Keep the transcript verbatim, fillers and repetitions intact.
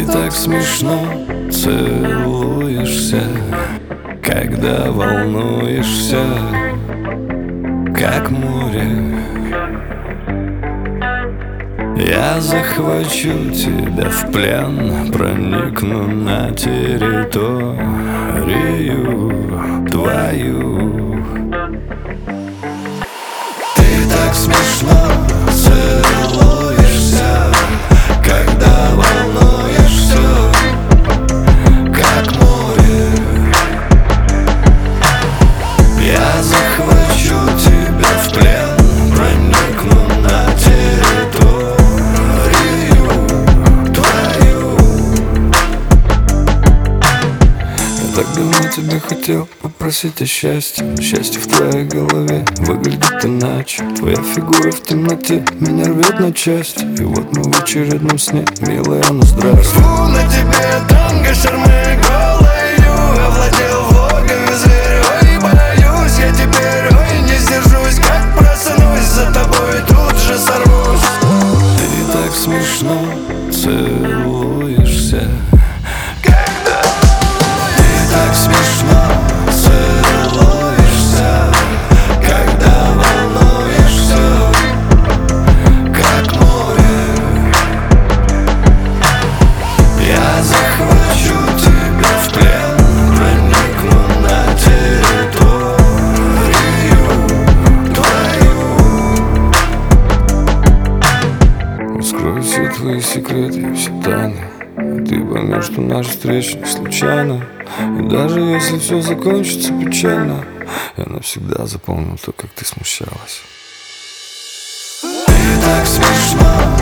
так смешно целуешься, когда волнуешься, как море. Я захвачу тебя в плен, проникну на территорию твою. Ты так смешно целуешься, когда волнуешься, как море. Я захвачу тебя в плен, проникну на территорию твою. Я так давно тебя хотел попросить о счастье. Счастье в твоей голове выглядит иначе. Твоя фигура в темноте меня рвет на части. И вот мы в очередном сне, милая, ну здравствуй. Фу, на тебе танго, шармы голою. Овладел влогами зверей, боюсь я теперь, ой, не сдержусь. Как проснусь, за тобой тут же сорвусь. Ты так смешно целуешься, Когда ты так смешно целуешься, когда волнуешься, как море. Я захвачу тебя в плен, проникну на территорию твою. Раскрою все твои секреты и все тайны. Ты поймешь, что наша встреча не случайна. И даже если все закончится печально, я навсегда запомню то, как ты смущалась. Ты так смешно